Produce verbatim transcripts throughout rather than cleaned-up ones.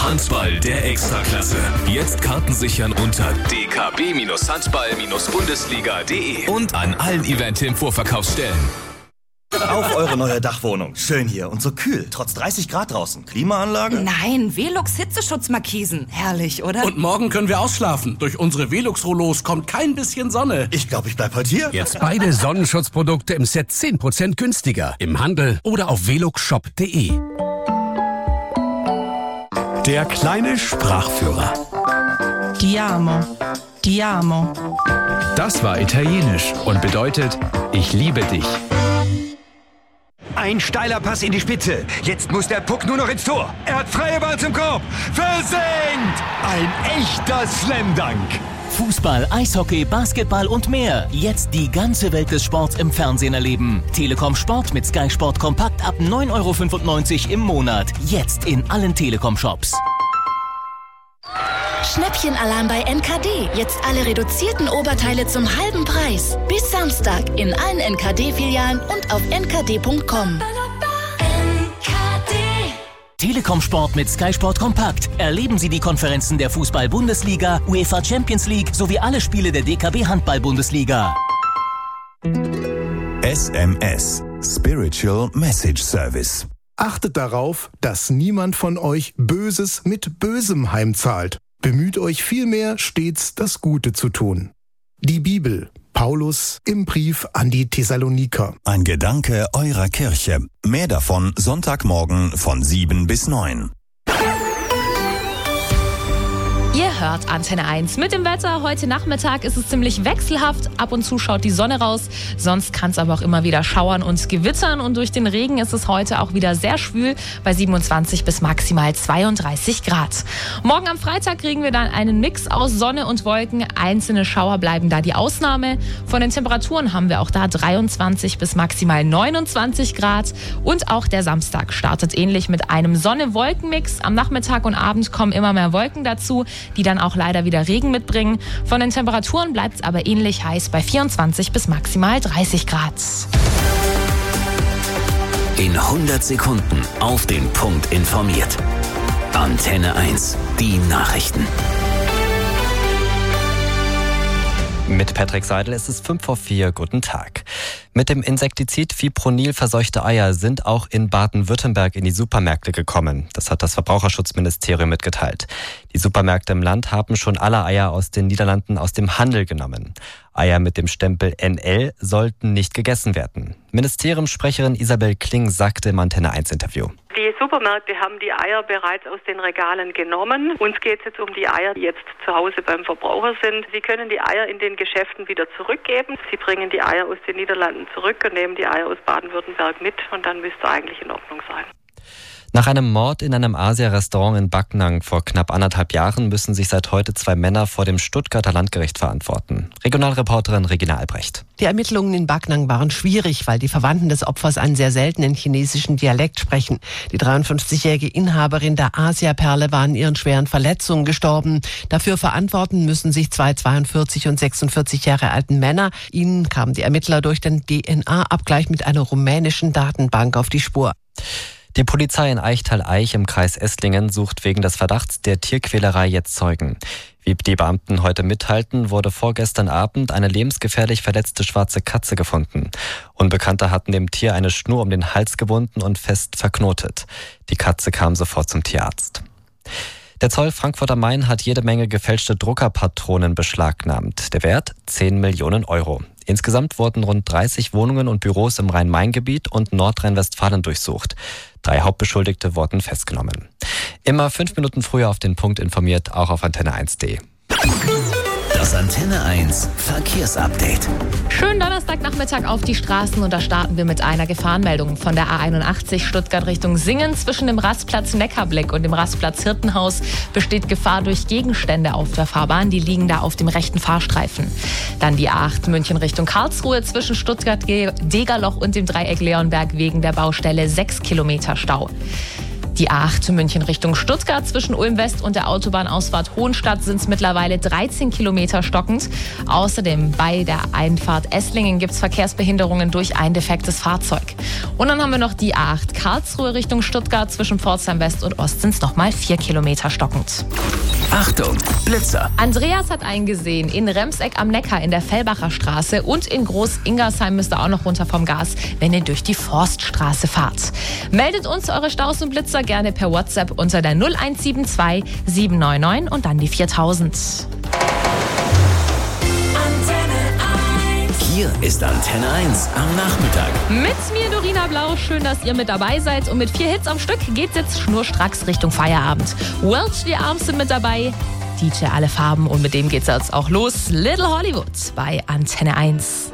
Handball der Extraklasse. Jetzt Karten sichern unter d k b Handball Bundesliga punkt de und an allen Event im Vorverkaufsstellen. Auf eure neue Dachwohnung. Schön hier und so kühl, trotz dreißig Grad draußen. Klimaanlage? Nein, Velux Hitzeschutzmarkisen. Herrlich, oder? Und morgen können wir ausschlafen. Durch unsere Velux-Rollos kommt kein bisschen Sonne. Ich glaube, ich bleib heute hier. Jetzt beide Sonnenschutzprodukte im Set zehn Prozent günstiger. Im Handel oder auf veluxshop punkt de. Der kleine Sprachführer. Ti amo. Ti amo. Das war Italienisch und bedeutet, ich liebe dich. Ein steiler Pass in die Spitze. Jetzt muss der Puck nur noch ins Tor. Er hat freie Ball zum Korb. Versenkt! Ein echter Slam-Dunk. Fußball, Eishockey, Basketball und mehr. Jetzt die ganze Welt des Sports im Fernsehen erleben. Telekom Sport mit Sky Sport Kompakt ab neun Euro fünfundneunzig im Monat. Jetzt in allen Telekom-Shops. Schnäppchenalarm bei N K D. Jetzt alle reduzierten Oberteile zum halben Preis. Bis Samstag in allen N K D-Filialen und auf n k d punkt com. Telekom Sport mit Sky Sport Kompakt. Erleben Sie die Konferenzen der Fußball-Bundesliga, UEFA Champions League sowie alle Spiele der D K B Handball-Bundesliga. S M S Spiritual Message Service. Achtet darauf, dass niemand von euch Böses mit Bösem heimzahlt. Bemüht euch vielmehr, stets das Gute zu tun. Die Bibel, Paulus im Brief an die Thessaloniker. Ein Gedanke eurer Kirche. Mehr davon Sonntagmorgen von sieben bis neun. Ihr hört Antenne eins mit dem Wetter. Heute Nachmittag ist es ziemlich wechselhaft. Ab und zu schaut die Sonne raus. Sonst kann es aber auch immer wieder schauern und gewittern. Und durch den Regen ist es heute auch wieder sehr schwül bei siebenundzwanzig bis maximal zweiunddreißig Grad. Morgen am Freitag kriegen wir dann einen Mix aus Sonne und Wolken. Einzelne Schauer bleiben da die Ausnahme. Von den Temperaturen haben wir auch da dreiundzwanzig bis maximal neunundzwanzig Grad. Und auch der Samstag startet ähnlich mit einem Sonne-Wolken-Mix. Am Nachmittag und Abend kommen immer mehr Wolken dazu, die dann auch leider wieder Regen mitbringen. Von den Temperaturen bleibt es aber ähnlich heiß bei vierundzwanzig bis maximal dreißig Grad. In hundert Sekunden auf den Punkt informiert. Antenne eins, die Nachrichten. Mit Patrick Seidel ist es fünf vor vier. Guten Tag. Mit dem Insektizid Fipronil verseuchte Eier sind auch in Baden-Württemberg in die Supermärkte gekommen. Das hat das Verbraucherschutzministerium mitgeteilt. Die Supermärkte im Land haben schon alle Eier aus den Niederlanden aus dem Handel genommen. Eier mit dem Stempel N L sollten nicht gegessen werden. Ministeriumssprecherin Isabel Kling sagte im Antenne eins Interview. Die Supermärkte haben die Eier bereits aus den Regalen genommen. Uns geht es jetzt um die Eier, die jetzt zu Hause beim Verbraucher sind. Sie können die Eier in den Geschäften wieder zurückgeben. Sie bringen die Eier aus den Niederlanden zurück und nehmen die Eier aus Baden-Württemberg mit und dann müsste eigentlich in Ordnung sein. Nach einem Mord in einem Asia-Restaurant in Backnang vor knapp anderthalb Jahren müssen sich seit heute zwei Männer vor dem Stuttgarter Landgericht verantworten. Regionalreporterin Regina Albrecht. Die Ermittlungen in Backnang waren schwierig, weil die Verwandten des Opfers einen sehr seltenen chinesischen Dialekt sprechen. Die dreiundfünfzigjährige Inhaberin der Asia-Perle war an ihren schweren Verletzungen gestorben. Dafür verantworten müssen sich zwei zweiundvierzig und sechsundvierzig Jahre alten Männer. Ihnen kamen die Ermittler durch den D N A-Abgleich mit einer rumänischen Datenbank auf die Spur. Die Polizei in Eichtal-Eich im Kreis Esslingen sucht wegen des Verdachts der Tierquälerei jetzt Zeugen. Wie die Beamten heute mitteilten, wurde vorgestern Abend eine lebensgefährlich verletzte schwarze Katze gefunden. Unbekannte hatten dem Tier eine Schnur um den Hals gebunden und fest verknotet. Die Katze kam sofort zum Tierarzt. Der Zoll Frankfurt am Main hat jede Menge gefälschte Druckerpatronen beschlagnahmt. Der Wert zehn Millionen Euro. Insgesamt wurden rund dreißig Wohnungen und Büros im Rhein-Main-Gebiet und Nordrhein-Westfalen durchsucht. Drei Hauptbeschuldigte wurden festgenommen. Immer fünf Minuten früher auf den Punkt informiert, auch auf Antenne eins punkt de. Das Antenne eins Verkehrsupdate. Schönen Donnerstagnachmittag auf die Straßen und da starten wir mit einer Gefahrenmeldung von der A einundachtzig Stuttgart Richtung Singen. Zwischen dem Rastplatz Neckarblick und dem Rastplatz Hirtenhaus besteht Gefahr durch Gegenstände auf der Fahrbahn. Die liegen da auf dem rechten Fahrstreifen. Dann die A acht München Richtung Karlsruhe zwischen Stuttgart-Degerloch und dem Dreieck Leonberg wegen der Baustelle sechs Kilometer Stau. Die A acht München Richtung Stuttgart zwischen Ulm West und der Autobahnausfahrt Hohenstadt sind es mittlerweile dreizehn Kilometer stockend. Außerdem bei der Einfahrt Esslingen gibt es Verkehrsbehinderungen durch ein defektes Fahrzeug. Und dann haben wir noch die A acht Karlsruhe Richtung Stuttgart zwischen Pforzheim West und Ost sind es nochmal vier Kilometer stockend. Achtung, Blitzer! Andreas hat eingesehen, in Remseck am Neckar in der Fellbacher Straße und in Groß-Ingersheim müsst ihr auch noch runter vom Gas, wenn ihr durch die Forststraße fahrt. Meldet uns eure Staus und Blitzer gerne per WhatsApp unter der null eins sieben zwei sieben neun neun und dann die viertausend. Hier ist Antenne eins am Nachmittag. Mit mir Dorina Blau, schön, dass ihr mit dabei seid. Und mit vier Hits am Stück geht's jetzt schnurstracks Richtung Feierabend. Welch the Arms sind mit dabei, D J Alle Farben und mit dem geht's jetzt auch los. Little Hollywood bei Antenne eins.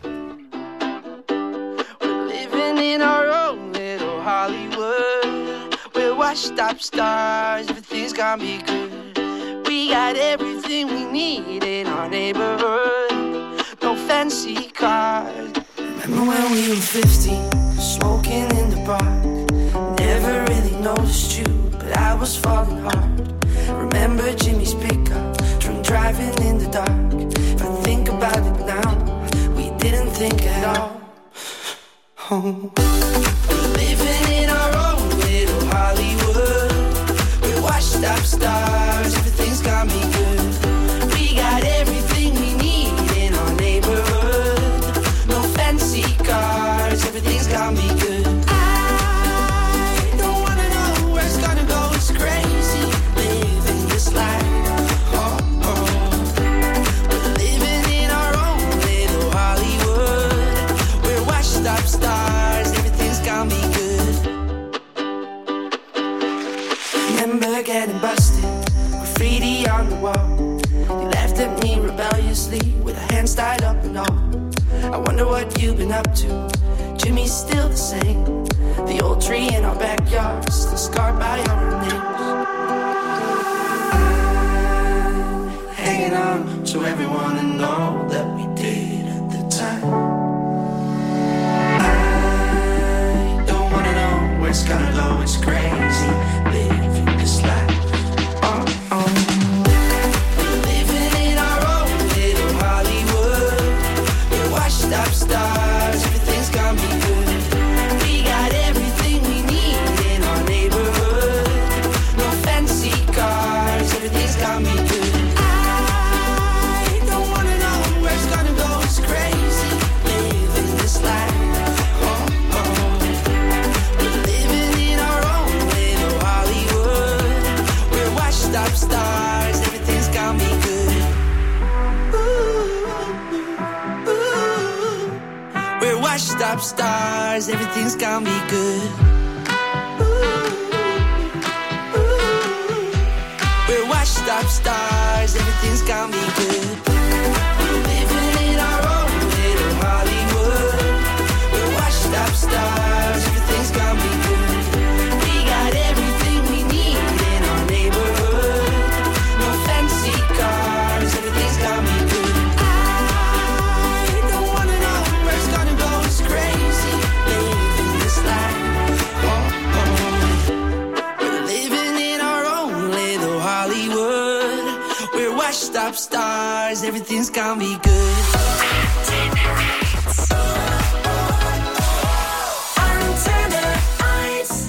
We're living in our own little Hollywood. We're washed up stars, everything's gonna be good. We got everything we need in our neighborhood. No fancy cars. Remember when we were fifteen, smoking in the park. Never really noticed you, but I was falling hard. Remember Jimmy's pickup, drunk driving in the dark. If I think about it now, we didn't think at all. Oh. We're living in our own little Hollywood. We're washed up stars, everything's gonna be good. We got everything we need in our neighborhood. No fancy cars, everything's gonna be good. I don't wanna know where it's gonna go, it's crazy living this life. Oh, oh. We're living in our own little Hollywood. We're washed up stars, everything's gonna be good. Remember getting busted, graffiti on the wall. You laughed at me rebelliously with our hands tied up and all. I wonder what you've been up to. Jimmy's still the same. The old tree in our backyard, still scarred by our names. I'm hanging on to everyone and all that we did at the time. I don't wanna know where it's gonna go, it's crazy living this life. Oh, oh. Up stars, everything's gonna be good. We got everything we need in our neighborhood. No fancy cars, everything's gonna be good. I don't wanna know where it's gonna go, it's crazy living this life. Oh, oh. We're living in our own little Hollywood. We're washed up stars, everything's gonna be good. Washed up stars, everything's gonna be good. Ooh, ooh. We're washed up stars, everything's gonna be good. We're living in our own little Hollywood. We're washed up stars, everything's gonna be good. We got everything we need in our neighborhood. No fancy cars, everything's gonna be good. Crazy living this life. Oh, oh. We're living in our own little Hollywood. We're washed up stars, everything's gonna be good. Antenne eins.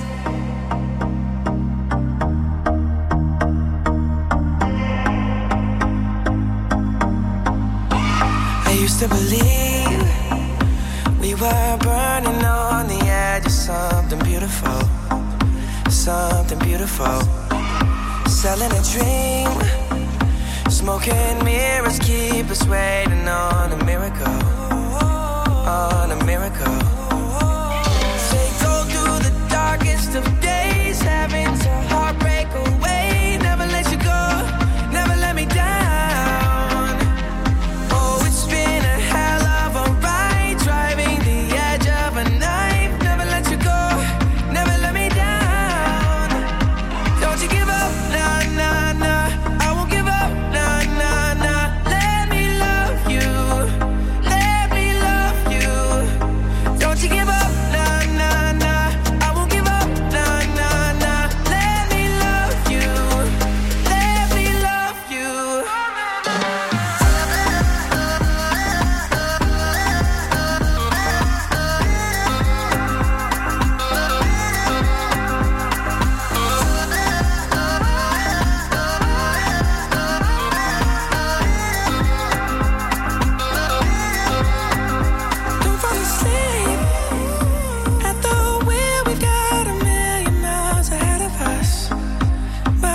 I used to believe we were burning on the edge of something beautiful, something beautiful. Selling a dream, smoking mirrors keep us waiting on a miracle, on a miracle. Say go through the darkest of days, having